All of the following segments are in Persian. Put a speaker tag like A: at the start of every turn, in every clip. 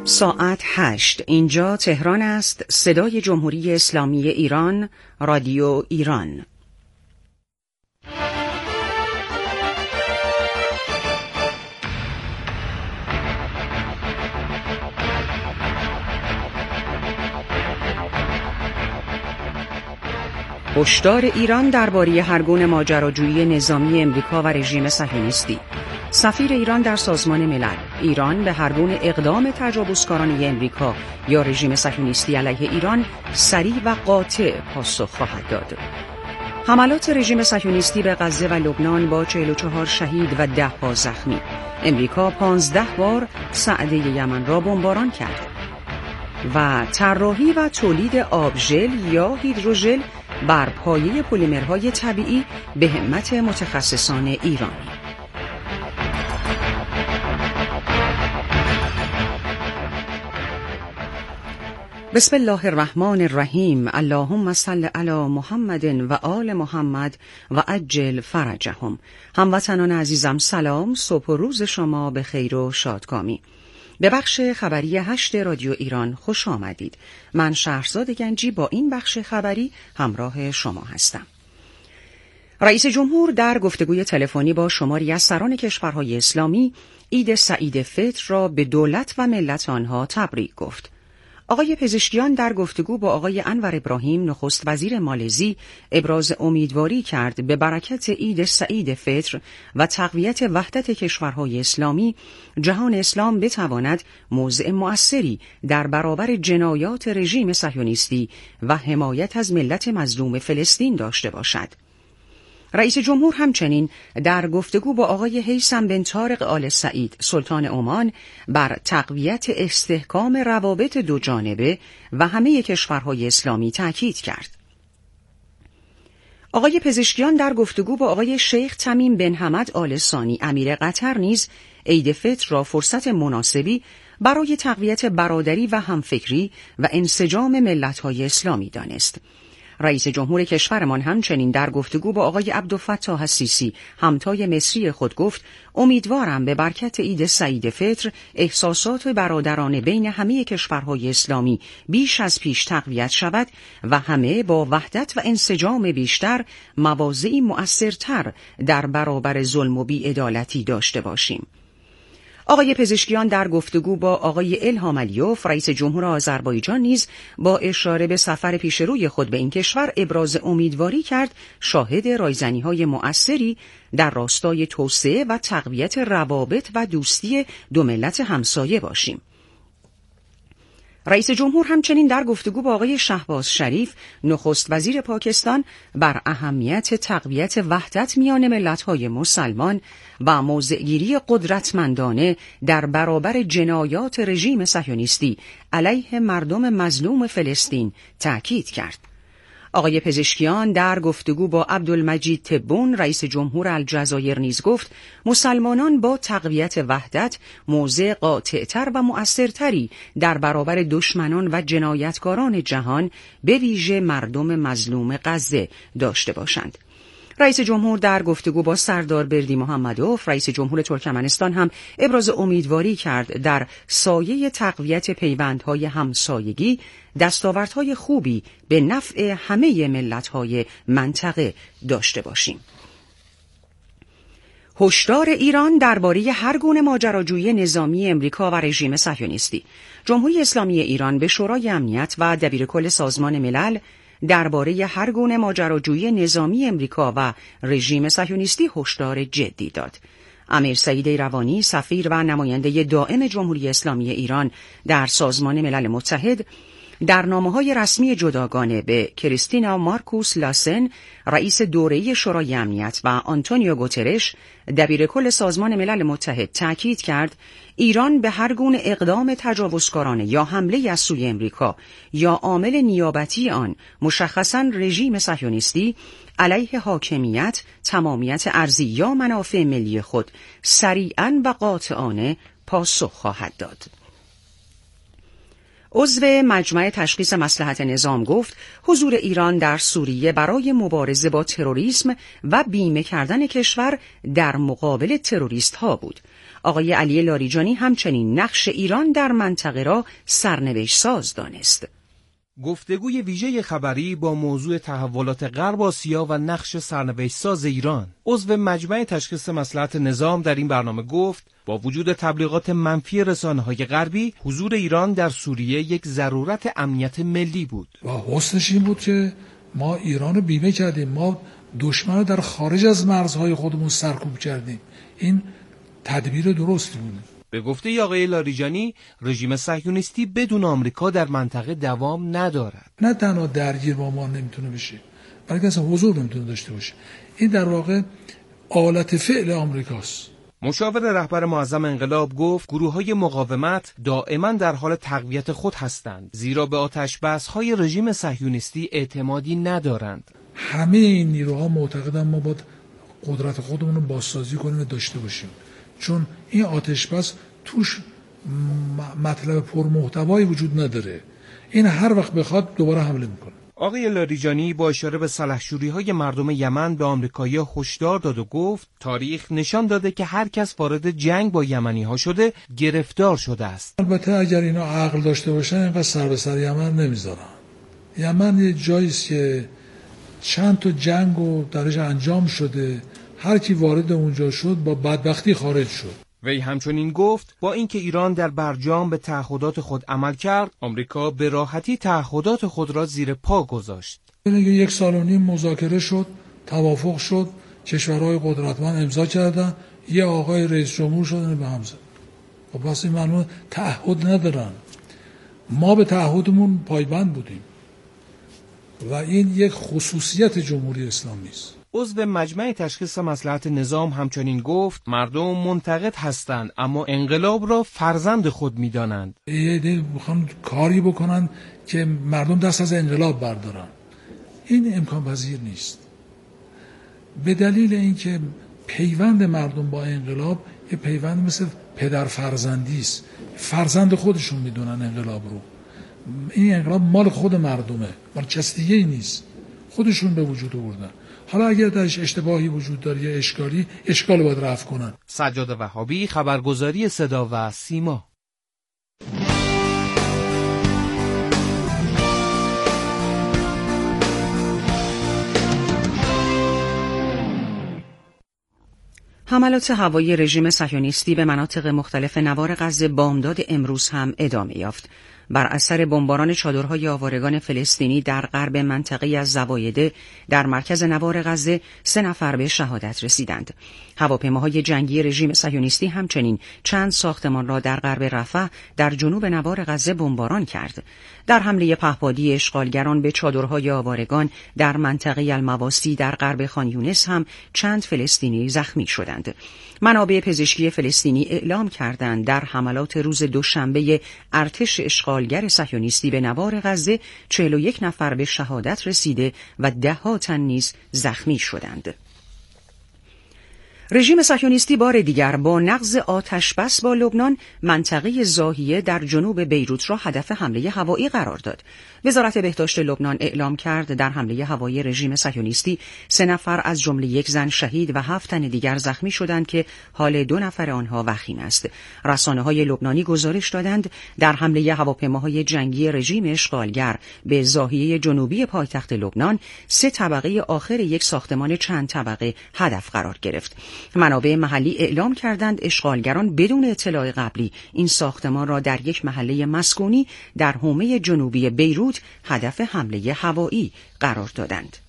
A: ساعت 8. اینجا تهران است. صدای جمهوری اسلامی ایران، رادیو ایران. هشدار ایران درباره هرگونه ماجراجویی نظامی امریکا و رژیم صهیونیستی. سفیر ایران در سازمان ملل: ایران به هرگونه اقدام تجاوزکارانه امریکا یا رژیم صهیونیستی علیه ایران سریع و قاطع پاسخ خواهد داد. حملات رژیم صهیونیستی به غزه و لبنان با 44 شهید و 10 زخمی. امریکا 15 بار سعده یمن را بمباران کرد. و طراحی و تولید آبژل یا هیدروژل بر پایه پلیمرهای طبیعی به همت متخصصان ایرانی. بسم الله الرحمن الرحیم. اللهم صل علی محمد و آل محمد و عجل فرجهم. هموطنان عزیزم سلام، صبح و روز شما به خیر و شادکامی. به بخش خبری 8 رادیو ایران خوش آمدید. من شهرزاد گنجی با این بخش خبری همراه شما هستم. رئیس جمهور در گفتگوی تلفنی با شماری از سران کشورهای اسلامی عید سعید فطر را به دولت و ملت آنها تبریک گفت. آقای پزشکیان در گفتگو با آقای انور ابراهیم نخست وزیر مالزی ابراز امیدواری کرد به برکت عید سعید فطر و تقویت وحدت کشورهای اسلامی جهان اسلام بتواند موضع مؤثری در برابر جنایات رژیم صهیونیستی و حمایت از ملت مظلوم فلسطین داشته باشد. رئیس جمهور همچنین در گفتگو با آقای هیثم بن طارق آل سعید سلطان عمان بر تقویت استحکام روابط دو جانبه و همه کشورهای اسلامی تاکید کرد. آقای پزشکیان در گفتگو با آقای شیخ تمیم بن حمد آل ثانی امیر قطر نیز عید فطر را فرصت مناسبی برای تقویت برادری و همفکری و انسجام ملت‌های اسلامی دانست. رئیس جمهور کشورمان همچنین در گفتگو با آقای عبدالفتاح السیسی همتای مصری خود گفت: امیدوارم به برکت عید سعید فطر احساسات برادرانه بین همه کشورهای اسلامی بیش از پیش تقویت شود و همه با وحدت و انسجام بیشتر مواضعی مؤثرتر در برابر ظلم و بی‌عدالتی داشته باشیم. آقای پزشکیان در گفتگو با آقای الهام علیوف رئیس جمهور آذربایجان نیز با اشاره به سفر پیشروی خود به این کشور ابراز امیدواری کرد شاهد رایزنی‌های مؤثری در راستای توسعه و تقویت روابط و دوستی دو ملت همسایه باشیم. رئیس جمهور همچنین در گفتگو با آقای شهباز شریف نخست وزیر پاکستان بر اهمیت تقویت وحدت میان ملت‌های مسلمان و موضع‌گیری قدرتمندانه در برابر جنایات رژیم صهیونیستی علیه مردم مظلوم فلسطین تأکید کرد. آقای پزشکیان در گفتگو با عبدالمجید تبون رئیس جمهور الجزایر نیز گفت مسلمانان با تقویت وحدت موضع قاطعتر و مؤثرتری در برابر دشمنان و جنایتکاران جهان به ویژه مردم مظلوم غزه داشته باشند. رئیس جمهور در گفتگو با سردار بردی محمدوف رئیس جمهور ترکمنستان هم ابراز امیدواری کرد در سایه تقویت پیوندهای همسایگی دستاوردهای خوبی به نفع همه ملت‌های منطقه داشته باشیم. هشدار ایران درباره هر گونه ماجراجویی نظامی امریکا و رژیم صهیونیستی. جمهوری اسلامی ایران به شورای امنیت و دبیرکل سازمان ملل درباره هر گونه ماجراجویی نظامی امریکا و رژیم صهیونیستی هشدار جدی داد. امیر سعید ایروانی سفیر و نماینده دائم جمهوری اسلامی ایران در سازمان ملل متحد در نامه‌های رسمی جداگانه به کریستینا مارکوس لاسن رئیس دوره‌ای شورای امنیت و آنتونیو گوترش دبیرکل سازمان ملل متحد تاکید کرد ایران به هر گونه اقدام تجاوزکارانه یا حمله از سوی امریکا یا عامل نیابتی آن مشخصاً رژیم صهیونیستی علیه حاکمیت، تمامیت ارضی یا منافع ملی خود سریعاً و قاطعانه پاسخ خواهد داد. عضو مجمع تشخیص مصلحت نظام گفت حضور ایران در سوریه برای مبارزه با تروریسم و بیمه کردن کشور در مقابل تروریست ها بود. آقای علی لاریجانی همچنین نقش ایران در منطقه را سرنوشت ساز دانست.
B: گفتگوی ویژه خبری با موضوع تحولات غرب آسیا و نقش سرنوشت‌ساز ایران. عضو مجمع تشخیص مصلحت نظام در این برنامه گفت با وجود تبلیغات منفی رسانه‌های غربی، حضور ایران در سوریه یک ضرورت امنیت ملی بود.
C: و حسنش این بود که ما ایران رو بیمه کردیم، ما دشمن رو در خارج از مرزهای خودمون سرکوب کردیم. این تدبیر درستی بود.
B: به گفته آقای لاریجانی، رژیم صهیونیستی بدون آمریکا در منطقه دوام ندارد.
C: نه تنها درگیر با ما نمیتونه بشه، بلکه اصلا حضور نمیتونه داشته باشه. این در واقع آلت فعل آمریکاست.
B: مشاور رهبر معظم انقلاب گفت گروه‌های مقاومت دائما در حال تقویت خود هستند، زیرا به آتش‌بس‌های رژیم صهیونیستی اعتمادی ندارند.
C: همه این نیروها معتقدن ما باید قدرت خودمون رو بازسازی کنیم و داشته باشیم، چون این آتش‌بس توش مطلب پرمحتوایی وجود نداره. این هر وقت بخواد دوباره حمله میکنه.
B: آقای لاریجانی با اشاره به سلحشوری‌های مردم یمن به آمریکایی‌ها هشدار داد و گفت تاریخ نشان داده که هر کس وارد جنگ با یمنی‌ها شده گرفتار شده است.
C: البته اگر اینا عقل داشته باشن اینقدر سر به سر یمن نمیذارن. یمن یه جایی است که چند تا جنگ و درش انجام شده، هر کی وارد اونجا شد با بدبختی خارج شد.
B: وی همچنین گفت با اینکه ایران در برجام به تعهدات خود عمل کرد، آمریکا به راحتی تعهدات خود را زیر پا گذاشت.
C: 1.5 سال مذاکره شد، توافق شد، کشورهای قدرتمند امضا کردن، یه آقای رئیس جمهور شدن به هم زد. خب واسه این معنی تعهد ندارن. ما به تعهدمون پایبند بودیم و این یک خصوصیت جمهوری اسلامی است.
B: عضو مجمع تشخیص مصلحت نظام همچنین گفت مردم منتقد هستند اما انقلاب را فرزند خود می‌دانند.
C: ایده میخوان کاری بکنن که مردم دست از انقلاب بردارن. این امکان پذیر نیست. به دلیل اینکه پیوند مردم با انقلاب یه پیوند مثل پدر فرزندی است. فرزند خودشون میدونن انقلاب رو. این انقلاب مال خود مردمه، مال کس دیگه‌ای نیست. خودشون به وجود آوردن. حالا اگر درش اشتباهی وجود داره یا اشکال باید رفع کنن.
B: سجاد وهابی، خبرگزاری صدا و سیما.
A: حملات هوایی رژیم صهیونیستی به مناطق مختلف نوار غزه بامداد امروز هم ادامه یافت. بر اثر بمباران چادرهای آوارگان فلسطینی در غرب منطقه‌ای از زوایده در مرکز نوار غزه 3 نفر به شهادت رسیدند. هواپیماهای جنگی رژیم صهیونیستی همچنین چند ساختمان را در غرب رفح در جنوب نوار غزه بمباران کرد. در حمله پهپادی اشغالگران به چادرهای آوارگان در منطقه المواسی در غرب خان یونس هم چند فلسطینی زخمی شدند. منابع پزشکی فلسطینی اعلام کردند در حملات روز دوشنبه ارتش اشغالگر صهیونیستی به نوار غزه 41 نفر به شهادت رسیده و 10 تن نیز زخمی شدند. رژیم صهیونیستی بار دیگر با نقض آتشبس با لبنان منطقه زاهیه در جنوب بیروت را هدف حمله هوایی قرار داد. وزارت بهداشت لبنان اعلام کرد در حمله هوایی رژیم صهیونیستی 3 نفر از جمله 1 زن شهید و 7 تن دیگر زخمی شدند که حال 2 نفر آنها وخیم است. رسانه‌های لبنانی گزارش دادند در حمله هواپیماهای جنگی رژیم اشغالگر به زاهیه جنوبی پایتخت لبنان 3 طبقه آخر یک ساختمان چند طبقه هدف قرار گرفت. منابع محلی اعلام کردند اشغالگران بدون اطلاع قبلی این ساختمان را در یک محله مسکونی در حومه جنوبی بیروت هدف حمله هوایی قرار دادند.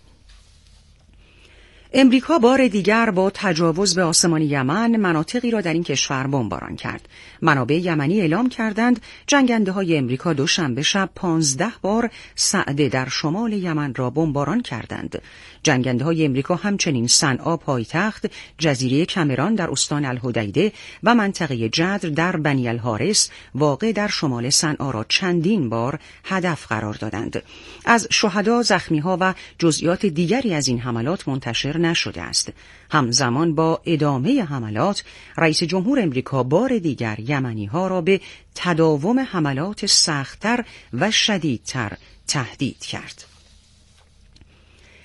A: امریکا بار دیگر با تجاوز به آسمان یمن مناطقی را در این کشور بمباران کرد. منابع یمنی اعلام کردند جنگنده‌های امریکا دوشنبه شب 15 بار سعده در شمال یمن را بمباران کردند. جنگنده‌های امریکا همچنین صنعا پایتخت، جزیره کمران در استان الحدیده و منطقه جدر در بنی الحارث واقع در شمال صنعا را چندین بار هدف قرار دادند. از شهدا، زخمی‌ها و جزئیات دیگری از این حملات منتشر نشده است. همزمان با ادامه حملات، رئیس جمهور امریکا بار دیگر یمنی‌ها را به تداوم حملات سخت‌تر و شدیدتر تهدید کرد.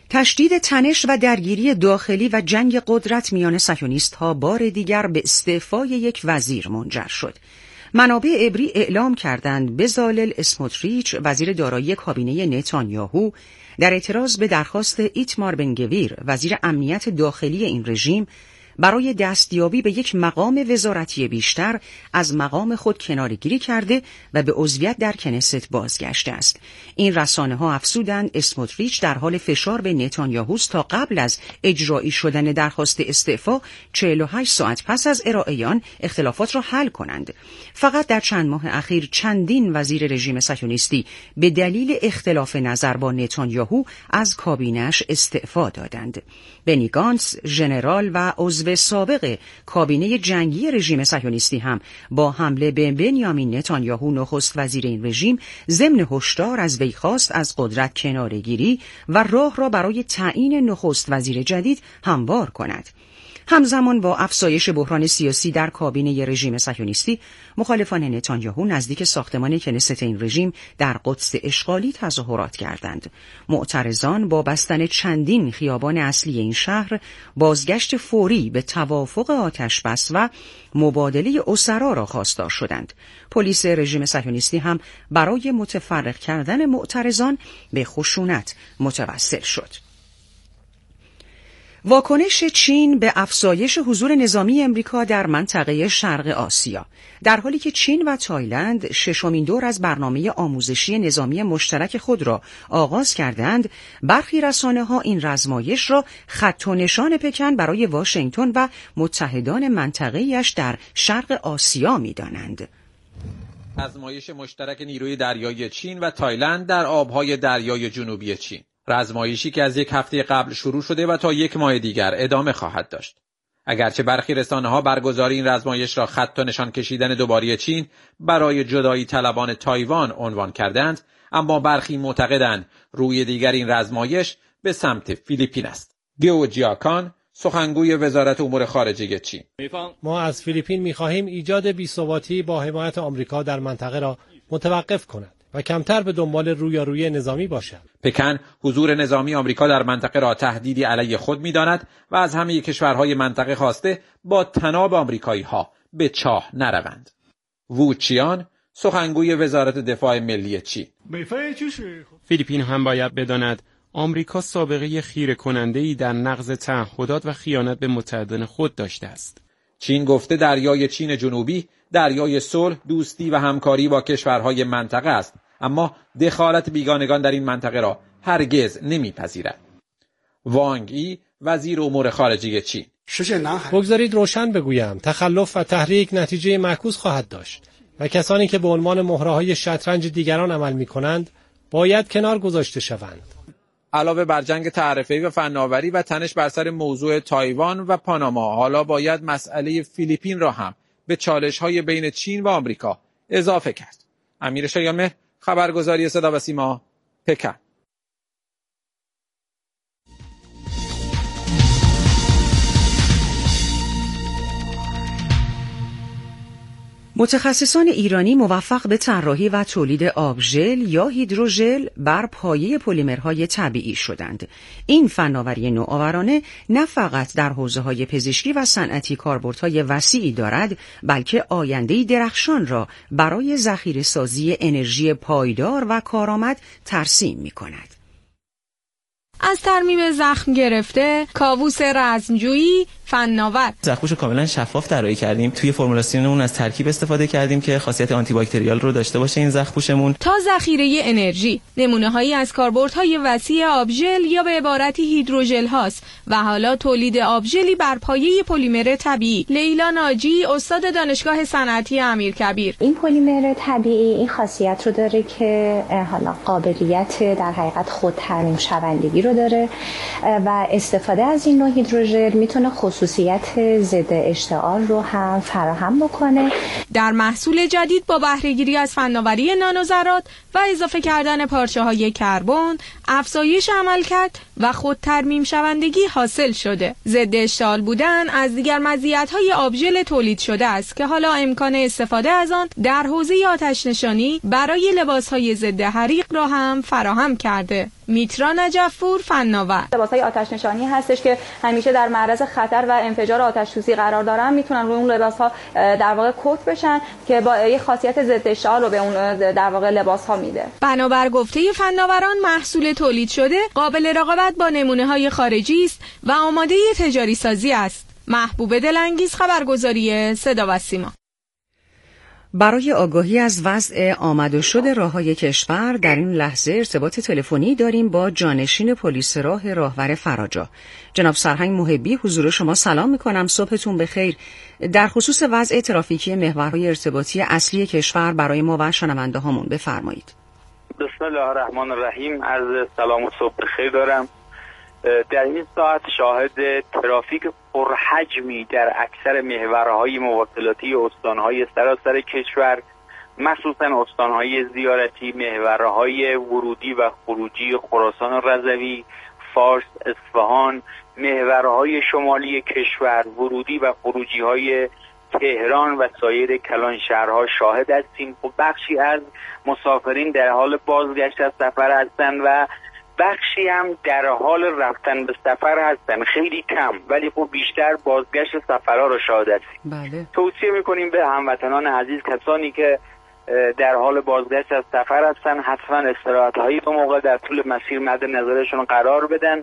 A: تشدید تنش و درگیری داخلی و جنگ قدرت میان صهیونیست‌ها بار دیگر به استعفای یک وزیر منجر شد. منابع عبری اعلام کردند بزالل اسموتریچ، وزیر دارایی کابینه نتانیاهو، در اعتراض به درخواست ایتمار بنگویر، وزیر امنیت داخلی این رژیم، برای دستیابی به یک مقام وزارتی بیشتر از مقام خود کناره‌گیری کرده و به عضویت در کنست بازگشته است. این رسانه‌ها افزودند اسموتریچ در حال فشار به نتانیاهوست تا قبل از اجرایی شدن درخواست استعفا 48 ساعت پس از ارائه آن اختلافات را حل کنند. فقط در چند ماه اخیر چندین وزیر رژیم صهیونیستی به دلیل اختلاف نظر با نتانیاهو از کابینه‌اش استعفا دادند. بنی گانتس، ژنرال و عضو سابق کابینه جنگی رژیم صهیونیستی هم با حمله به بنیامین نتانیاهو نخست وزیر این رژیم ضمن هشدار از وی خواست از قدرت کناره‌گیری و راه را برای تعیین نخست وزیر جدید هموار کند. همزمان با افزایش بحران سیاسی در کابینه رژیم صهیونیستی، مخالفان نتانیاهو نزدیک ساختمان کنست این رژیم در قدس اشغالی تظاهرات کردند. معترضان با بستن چندین خیابان اصلی این شهر، بازگشت فوری به توافق آتشبس و مبادله اسرا را خواستار شدند. پلیس رژیم صهیونیستی هم برای متفرق کردن معترضان به خشونت متوسل شد. واکنش چین به افزایش حضور نظامی امریکا در منطقه شرق آسیا. در حالی که چین و تایلند ششمین دور از برنامه آموزشی نظامی مشترک خود را آغاز کردند، برخی رسانه‌ها این رزمایش را خط و نشان پکن برای واشنگتن و متحدان منطقه‌ایش در شرق آسیا می‌دانند.
D: آزمایش مشترک نیروی دریایی چین و تایلند در آبهای دریای جنوبی چین. رزمایشی که از یک هفته قبل شروع شده و تا یک ماه دیگر ادامه خواهد داشت. اگرچه برخی رسانه‌ها برگزاری این رزمایش را خط و نشان کشیدن دوباره چین برای جدایی طلبان تایوان عنوان کردند، اما برخی معتقدند روی دیگر این رزمایش به سمت فیلیپین است. گیو جیاکان، سخنگوی وزارت امور خارجه چین:
E: ما از فیلیپین می‌خواهیم ایجاد بی‌ثباتی با حمایت آمریکا در منطقه را متوقف کند و کمتر به دنبال رویارویی نظامی باشد.
D: پکن حضور نظامی آمریکا در منطقه را تهدیدی علیه خود می‌داند و از همه کشورهای منطقه خواسته با طناب آمریکایی‌ها به چاه نروند. وو چیان، سخنگوی وزارت دفاع ملی چین:
F: فیلیپین هم باید بداند آمریکا سابقه خیره کننده‌ای در نقض تعهدات و خیانت به متحدان خود داشته است.
D: چین گفته دریای چین جنوبی دریای صلح، دوستی و همکاری با کشورهای منطقه است، اما دخالت بیگانگان در این منطقه را هرگز نمیپذیرد. وانگ ای، وزیر امور خارجه چین:
E: بگذارید روشن بگویم، تخلف و تحریک نتیجه معکوس خواهد داشت و کسانی که به عنوان مهره‌های شطرنج دیگران عمل می‌کنند باید کنار گذاشته شوند.
D: علاوه بر جنگ تعرفه‌ای و فناوری و تنش بر سر موضوع تایوان و پاناما، حالا باید مسئله فیلیپین را هم به چالش‌های بین چین و آمریکا اضافه کرد. امیر شایان‌مهر، خبرگزاری صدا و سیما، پکن.
A: متخصصان ایرانی موفق به طراحی و تولید آبژل یا هیدروژل بر پایه پلیمرهای طبیعی شدند. این فناوری نوآورانه نه فقط در حوزه‌های پزشکی و صنعتی کاربردهای وسیعی دارد، بلکه آینده‌ای درخشان را برای ذخیره‌سازی انرژی پایدار و کارآمد ترسیم می‌کند.
G: از ترمیم زخم گرفته، کاووس رزمجویی، فناور.
H: زخمشو کاملا شفاف طراحی کردیم. توی فرمولاسیونمون از ترکیب استفاده کردیم که خاصیت آنتی باکتریال رو داشته باشه این زخم‌پوشمون.
G: تا ذخیره انرژی، نمونه‌هایی از کاربردهای وسیع آبژل یا به عبارتی هیدروژل هاست و حالا تولید آبژلی بر پایه پلیمر طبیعی. لیلا ناجی، استاد دانشگاه صنعتی امیرکبیر:
I: این پلیمر طبیعی این خاصیت رو داره که حالا قابلیت در حقیقت خود ترمیم شوندگی رو داره و استفاده از این نوع هیدروژل میتونه خصوصیت ضد اشتعال رو هم فراهم بکنه.
G: در محصول جدید با بهره‌گیری از فناوری نانوذرات و اضافه کردن پارچه‌های کربن، افزایش عملکرد و خود ترمیم شوندگی حاصل شده. ضد اشتعال بودن از دیگر مزیت‌های آبژل تولید شده است که حالا امکان استفاده از آن در حوزه آتش‌نشانی برای لباس‌های ضد حریق را هم فراهم کرده. میترا نجف‌پور فناور:
J: لباس‌های آتش نشانی هستش که همیشه در معرض خطر و انفجار آتش سوزی قرار دارن، میتونن روی اون لباس‌ها در واقع کت بشن که با یه خاصیت ضد اشتعال رو به اون در واقع لباس‌ها میده.
G: بنابر گفته فناوران محصول تولید شده قابل رقابت با نمونه‌های خارجی است و آماده تجاری سازی است. محبوب دلانگیز، خبرگزاری صدا و سیما.
A: برای آگاهی از وضع آمد و شد راههای کشور در این لحظه ارتباط تلفنی داریم با جانشین پلیس راه راهور فراجا. جناب سرهنگ محبی، حضور شما سلام میکنم، صبحتون بخیر. در خصوص وضع ترافیکی محورهای ارتباطی اصلی کشور برای ما و شنونده هامون بفرمایید.
K: بسم الله الرحمن الرحیم. عرض سلام و صبح بخیر دارم. در این ساعت شاهد ترافیک پرحجمی در اکثر محورهای مواصلاتی استانهای سراسر کشور، مخصوصا استانهای زیارتی، محورهای ورودی و خروجی خراسان رضوی، فارس، اصفهان، محورهای شمالی کشور، ورودی و خروجی های تهران و سایر کلان شهرها شاهد هستیم. خب بخشی از مسافرین در حال بازگشت از سفر هستند و بخشی هم در حال رفتن به سفر هستن، خیلی کم، ولی خب بیشتر بازگشت سفرها رو شاهد هستیم.
A: بله.
K: توصیه میکنیم به هموطنان عزیز، کسانی که در حال بازگشت از سفر هستن حتما استراحت‌هایی به موقع در طول مسیر مد نظرشون قرار بدن.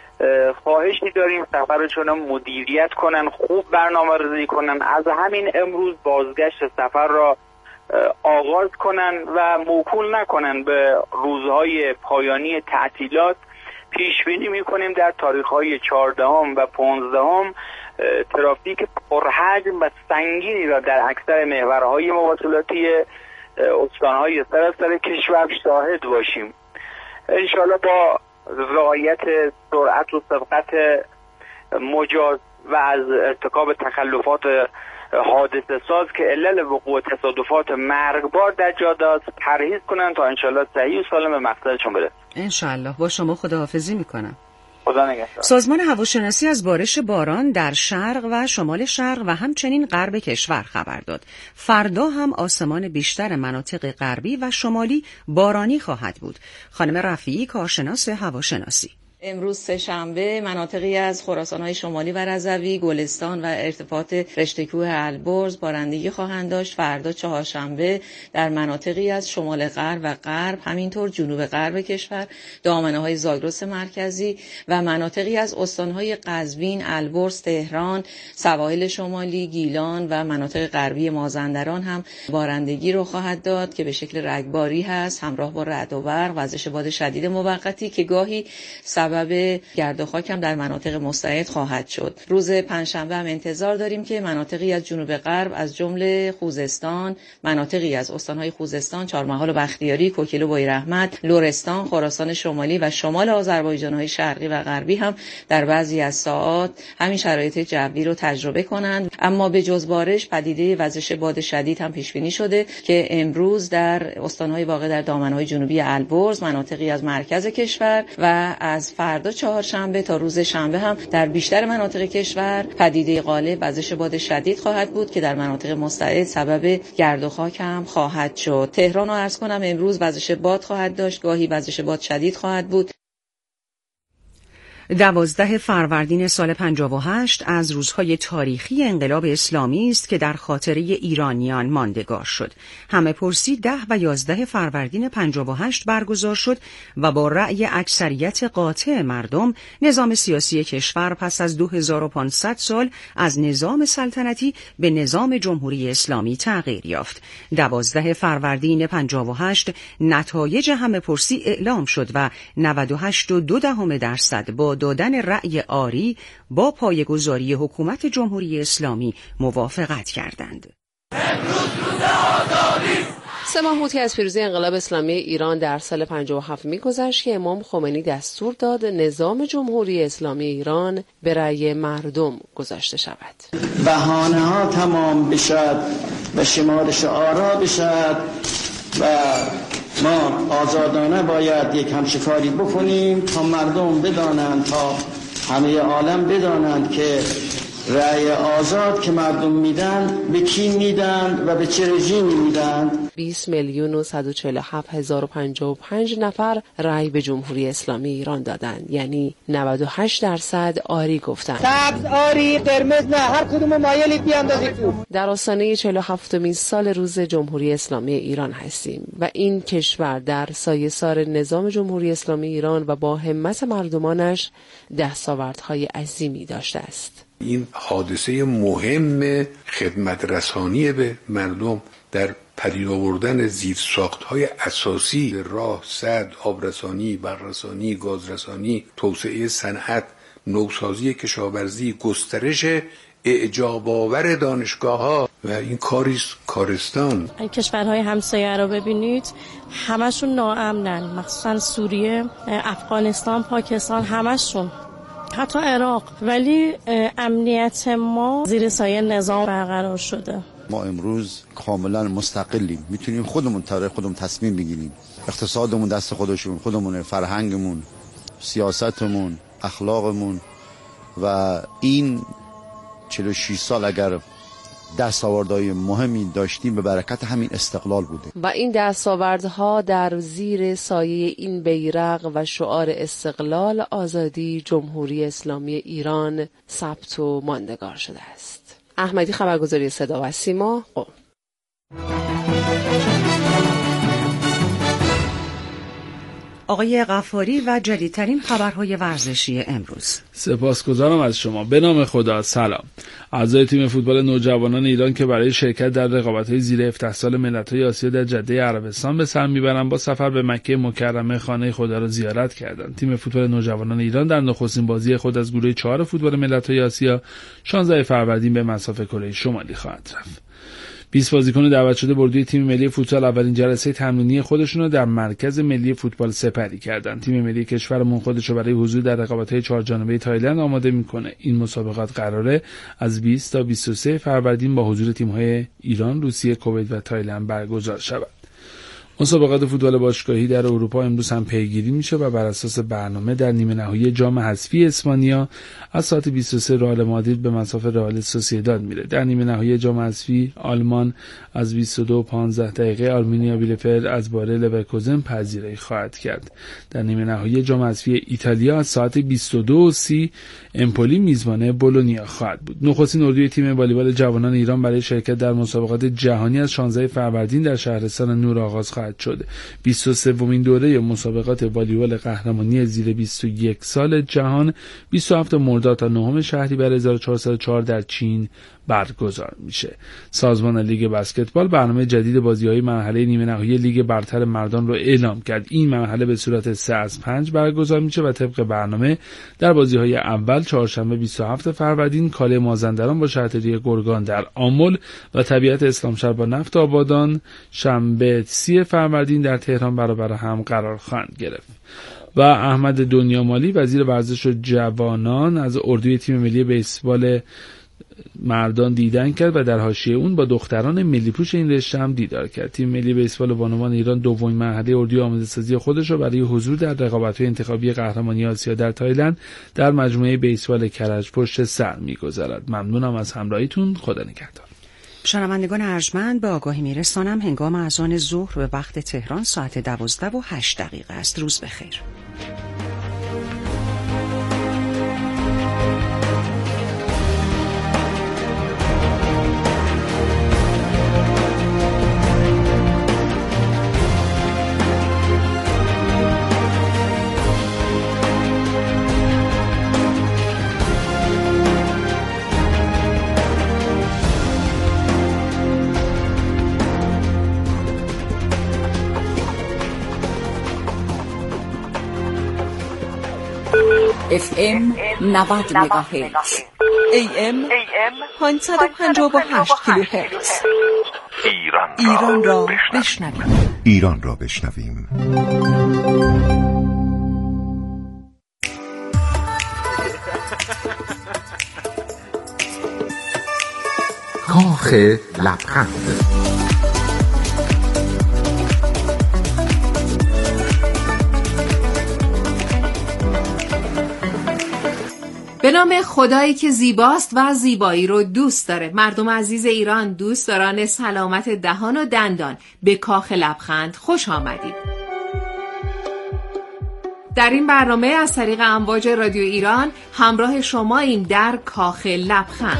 K: خواهشی داریم سفرشون رو مدیریت کنن، خوب برنامه‌ریزی کنن، از همین امروز بازگشت سفر را آغاز کنن و موکول نکنن به روزهای پایانی تعطیلات. پیش بینی می‌کنیم در تاریخ‌های 14 و 15 ترافیک پرحجم و سنگینی را در اکثر محورهای مواصلاتی استان‌های سراسر کشور شاهد باشیم. انشاءالله با رعایت سرعت و سبقت مجاز و از ارتکاب تخلفات حادثه ساز که علل وقوع تصادفات مرگبار در جاده است پرهیز کنن تا انشالله صحیح و سالم به مقصدشون برسن.
A: انشالله. با شما خداحافظی میکنم.
K: خدا نگهدار.
A: سازمان هواشناسی از بارش باران در شرق و شمال شرق و همچنین غرب کشور خبر داد. فردا هم آسمان بیشتر مناطق غربی و شمالی بارانی خواهد بود. خانم رفیعی، کارشناس هواشناسی:
L: امروز سه‌شنبه مناطقی از خراسان‌های شمالی و رضوی، گلستان و ارتفاعات رشته‌کوه البرز بارندگی خواهند داشت. فردا چهارشنبه در مناطقی از شمال غرب و غرب، همینطور جنوب غرب کشور، دامنه‌های زاگرس مرکزی و مناطقی از استان‌های قزوین، البرز، تهران، سواحل شمالی، گیلان و مناطق غربی مازندران هم بارندگی رو خواهد داد که به شکل رگباری هست، همراه با رعد و برق، وزش باد شدید موقتی که گاهی سبب گرد و خاک هم در مناطق مستعد خواهد شد. روز پنجشنبه هم انتظار داریم که مناطقی از جنوب غرب از جمله خوزستان، مناطقی از استان‌های خوزستان، چهارمحال و بختیاری، کوکیل و بویراحمد، لرستان، خراسان شمالی و شمال آذربایجان‌های شرقی و غربی هم در بعضی از ساعات همین شرایط جوی رو تجربه کنند. اما به جز بارش، پدیده وزش باد شدید هم پیش بینی شده که امروز در استان‌های واقع در دامنه‌های جنوبی البرز، مناطقی از مرکز کشور و از فردا چهارشنبه تا روز شنبه هم در بیشتر مناطق کشور پدیده غالب وزش باد شدید خواهد بود که در مناطق مستعد سبب گرد و خاک هم خواهد شد. تهران رو عرض کنم امروز وزش باد خواهد داشت، گاهی وزش باد شدید خواهد بود.
A: 12 فروردین سال 58 از روزهای تاریخی انقلاب اسلامی است که در خاطره ایرانیان ماندگار شد. همه پرسی 10 و 11 فروردین 58 برگزار شد و با رأی اکثریت قاطع مردم نظام سیاسی کشور پس از 2500 سال از نظام سلطنتی به نظام جمهوری اسلامی تغییر یافت. 12 فروردین 58 نتایج همه پرسی اعلام شد و 98.2% با دادن رأی آری با پایه‌گذاری حکومت جمهوری اسلامی موافقت کردند.
M: امروز روز آزادی. 3 ماه بود که از پیروزی انقلاب اسلامی ایران در سال 57 می‌گذشت که امام خمینی دستور داد نظام جمهوری اسلامی ایران به رأی مردم گذاشته شود.
N: بهانه‌ها تمام بشد و شمارش آرا بشد و ما آزادانه باید یک همشکاری بکنیم تا مردم بدانند، تا همه عالم بدانند که رأی آزاد که مردم میدن به کی میدن و به چه رژیمی میدن؟
M: 20,147,055 نفر رأی به جمهوری اسلامی ایران دادند، یعنی 98% آری گفتند.
O: سبز، آری، قرمز نه، هر کدوم مایلید بیاندازید تو.
M: در آستانه 47مین سال روز جمهوری اسلامی ایران هستیم و این کشور در سایه‌سار نظام جمهوری اسلامی ایران و با همت مردمانش دستاوردهای عظیمی داشته است.
P: این حادثه مهم خدمت رسانی به مردم در پدید آوردن زیرساخت‌های اساسی راه، سد، آبرسانی، برق‌رسانی، گازرسانی، توسعه صنعت، نوسازی کشاورزی، گسترش اعجاب‌آور دانشگاه‌ها و این کارستان.
Q: کشورهای همسایه رو ببینید همشون ناامنن، مخصوصا سوریه، افغانستان، پاکستان، همشون، حتی عراق، ولی امنیت ما زیر سایه نظام برقرار شده.
R: ما امروز کاملا مستقلیم، میتونیم خودمون تصمیم بگیریم. اقتصادمون دست خودمون، فرهنگمون، سیاستمون، اخلاقمون و این 46 سال اگر دستاوردهای مهمی داشتیم به برکت همین استقلال بوده
M: و این دستاوردها در زیر سایه این بیرق و شعار استقلال، آزادی، جمهوری اسلامی ایران ثبت و ماندگار شده است. احمدی، خبرگزاری صدا و سیما، قم.
A: آقای غفاری و جدیدترین خبرهای ورزشی امروز.
C: سپاسگزارم از شما. به نام خدا، سلام. اعضای تیم فوتبال نوجوانان ایران که برای شرکت در رقابت‌های زیر 17 سال ملت‌های آسیا در جده عربستان به سر میبرند با سفر به مکه مکرمه خانه خدا را زیارت کردند. تیم فوتبال نوجوانان ایران در نخستین بازی خود از گروه 4 فوتبال ملت‌های آسیا 16 فروردین به مصاف کره شمالی خواهد رفت. 20 بازیکن دعوت شده بردوی تیم ملی فوتبال اولین جلسه تمرینی خودشون رو در مرکز ملی فوتبال سپری کردند. تیم ملی کشورمون خودش رو برای حضور در رقابت‌های 4 جانبه تایلند آماده میکنه. این مسابقات قراره از 20 تا 23 فروردین با حضور تیم‌های ایران، روسیه، کویت و تایلند برگزار شود. مسابقات فوتبال باشگاهی در اروپا امروز هم پیگیری میشه و بر اساس برنامه در نیمه نهایی جام حذفی اسپانیا از ساعت 23 رئال مادرید به مصاف رئال سوسییداد میره. در نیمه نهایی جام حذفی آلمان از 22:15 آلمینیا بیلفلد از بایر لورکوزن پذیرایی خواهد کرد. در نیمه نهایی جام حذفی ایتالیا از ساعت 22:30 امپولی میزبان بولونیا خواهد بود. نخستین اردوی تیم والیبال جوانان ایران برای شرکت در مسابقات جهانی از 16 فروردین در شهرستان نور آغاز خواهد شد. 23مین دوره مسابقات والیبال قهرمانی زیر 21 سال جهان 27 مرداد تا 9 شهریور 1404 در چین برگزار میشه. سازمان لیگ بسکتبال برنامه جدید بازی‌های مرحله نیمه نهایی لیگ برتر مردان رو اعلام کرد. این مرحله به صورت 3-5 برگزار میشه و طبق برنامه در بازی‌های اول چهارشنبه 27 فروردین کاله مازندران با شهرداری گرگان در آمل و طبیعت اسلامشهر با نفت آبادان شنبه 30 فروردین در تهران برابر هم قرار خواهند گرفت. و احمد دنیامالی وزیر ورزش و جوانان از اردوی تیم ملی بیسبال مردان دیدن کرد و در حاشیه اون با دختران ملی پوش این رشته هم دیدار کرد. تیم ملی بیسبال بانوان ایران دومین مرحله اردوی آماده سازی خودش را برای حضور در رقابت‌های انتخابی قهرمانی آسیا در تایلند در مجموعه بیسبال کرج پشت سر می‌گذارد. ممنونم از همراهیتون. خدا نگهدار.
A: شنوندگان ارجمند، به آگاهی میرسانم هنگام اذان ظهر به وقت تهران ساعت 12:08 است. روز بخیر.
S: FM 90 مگاهرتز، AM 558 کیلوهرتز. ایران را بشنویم.
T: ایران را بشنویم. کاخ لبخند.
S: به
U: نام خدایی که زیباست و زیبایی رو دوست داره. مردم عزیز ایران، دوستداران سلامت دهان و دندان، به کاخ لبخند خوش آمدید. در این برنامه از طریق امواج رادیو ایران همراه شماییم در کاخ لبخند.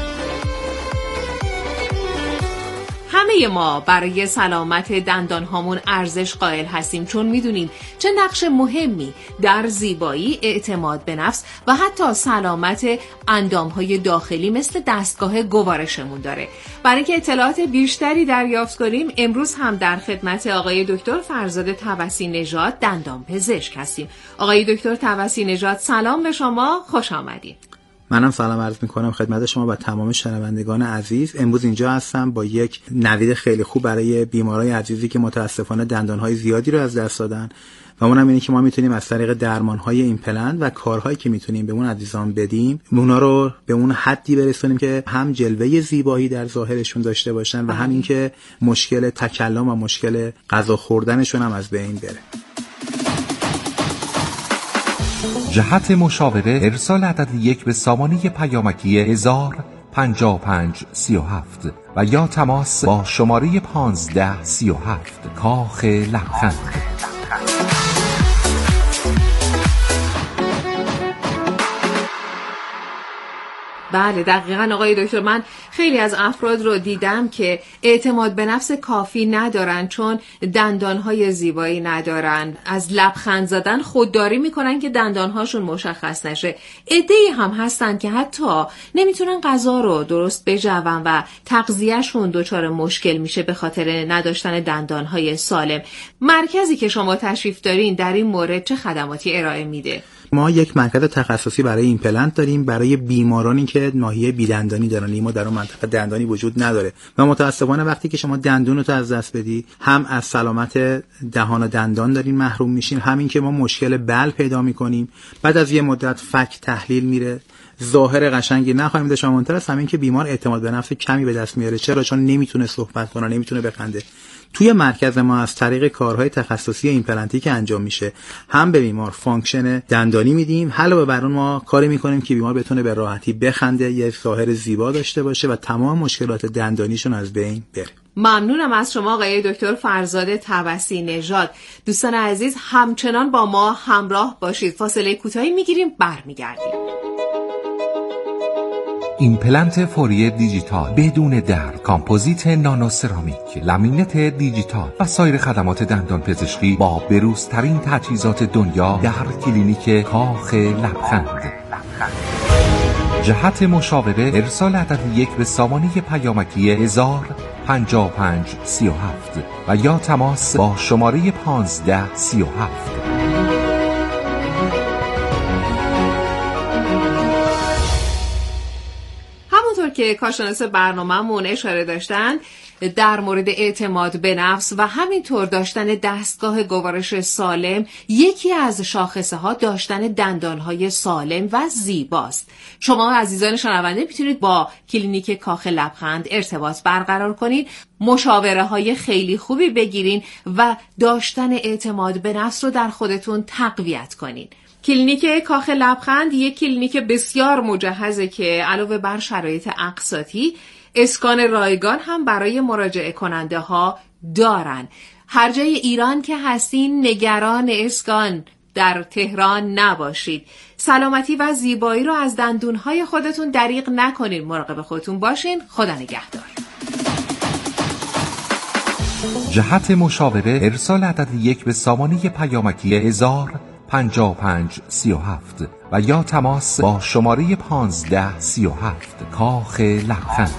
U: همه ما برای سلامت دندان هامون ارزش قائل هستیم، چون میدونیم چه نقش مهمی در زیبایی، اعتماد به نفس و حتی سلامت اندام های داخلی مثل دستگاه گوارشمون داره. برای اینکه اطلاعات بیشتری دریافت کنیم امروز هم در خدمت آقای دکتر فرزاد توسی نژاد دندان پزشک هستیم. آقای دکتر توسی نژاد سلام به شما، خوش آمدید.
V: منم سلام عرض میکنم خدمت شما و تمام شنوندگان عزیز. امروز اینجا هستم با یک نوید خیلی خوب برای بیمارای عزیزی که متاسفانه دندانهای زیادی رو از دست دادن و اونم اینه که ما میتونیم از طریق درمانهای ایمپلنت و کارهایی که میتونیم به اون عزیزان بدیم اونا رو به اون حدی برسونیم که هم جلوه زیبایی در ظاهرشون داشته باشن و هم این که مشکل تکلم و مشکل غذا خوردنشون هم از بین بره.
T: جهت مشاوره ارسال عدد 1 به سامانه پیامکی 105537 و یا تماس با شماره 1537 کاخ لبخند.
U: بله دقیقاً آقای دکتر، من خیلی از افراد رو دیدم که اعتماد به نفس کافی ندارن چون دندانهای زیبایی ندارن، از لبخند زدن خودداری میکنن که دندانهاشون مشخص نشه. عده‌ای هم هستن که حتی نمیتونن غذا رو درست بجون و تغذیه‌شون دچار مشکل میشه به خاطر نداشتن دندانهای سالم. مرکزی که شما تشریف دارین در این مورد چه خدماتی ارائه میده؟
V: ما یک مرکز تخصصی برای ایمپلنت داریم برای بیمارانی که ناحیه بیدندانی دارن. ما در اون منطقه دندانی وجود نداره و متاسفانه وقتی که شما دندونت از دست بدی هم از سلامت دهان و دندان دارین محروم میشین، همین که ما مشکل بل پیدا میکنیم. بعد از یه مدت فک تحلیل میره، ظاهر قشنگی نخواهیم داشت. منتها از همین که بیمار اعتماد به نفس کمی به دست میاره. چرا؟ چون نمیتونه صحبت کنه، نمیتونه بخنده. توی مرکز ما از طریق کارهای تخصصی ایمپلنتی که انجام میشه هم به بیمار فانکشن دندانی میدیم، علاوه بر اون ما کاری میکنیم که بیمار بتونه به راحتی بخنده، یه ظاهر زیبا داشته باشه و تمام مشکلات دندانیشون از بین بره.
U: ممنونم از شما آقای دکتر فرزاد توسی نژاد. دوستان عزیز همچنان با ما همراه باشید. فاصله کوتاهی میگیریم، برمیگردیم.
T: ایمپلنت فوری دیجیتال بدون درد، کامپوزیت نانو سرامیک، لامینت دیجیتال و سایر خدمات دندان پزشکی با بروزترین تجهیزات دنیا در کلینیک کاخ لبخند. جهت مشاوره ارسال عدد 1 به سامانه پیامکی 105537 و یا تماس با شماره 1537.
U: که کارشناس برنامه‌مون اشاره داشتن در مورد اعتماد به نفس و همینطور داشتن دستگاه گوارش سالم، یکی از شاخصه ها داشتن دندانهای سالم و زیباست. شما عزیزان شنونده میتونید با کلینیک کاخ لبخند ارتباط برقرار کنید، مشاوره های خیلی خوبی بگیرین و داشتن اعتماد به نفس رو در خودتون تقویت کنین. کلینیک کاخ لبخند یک کلینیک بسیار مجهزه که علاوه بر شرایط اقساطی اسکان رایگان هم برای مراجعه کننده ها دارن. هر جای ایران که هستین نگران اسکان در تهران نباشید. سلامتی و زیبایی رو از دندونهای خودتون دریغ نکنین. مراقب خودتون باشین. خدا نگهدار.
T: جهت مشاوره ارسال عدد 1 به سامانه پیامکی 105537 و یا تماس با شماره 1537 کاخ لبخند.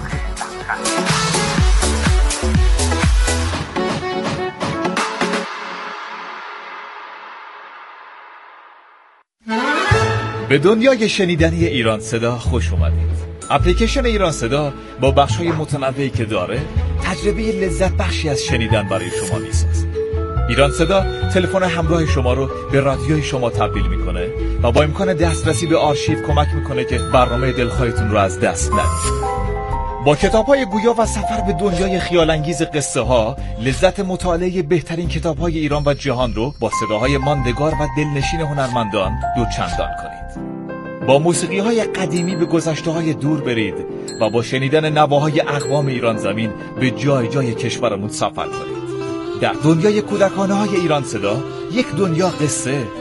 W: به دنیای شنیدنی ایران صدا خوش اومدید. اپلیکیشن ایران صدا با بخش‌های متنوعی که داره تجربه لذت بخشی از شنیدن برای شما میسازه. ایران صدا تلفن همراه شما رو به رادیوی شما تبدیل میکنه و با امکان دسترسی به آرشیو کمک میکنه که برنامه دلخواهتون رو از دست ندید. با کتاب‌های گویا و سفر به دنیای خیال‌انگیز قصه ها، لذت مطالعه بهترین کتاب‌های ایران و جهان رو با صداهای ماندگار و دلنشین هنرمندان دوچندان کنید. با موسیقی های قدیمی به گذشته های دور برید و با شنیدن نواهای اقوام ایران زمین به جای جای کشورمون سفر کنید. در دنیای کودکانه های ایران صدا، یک دنیا قصه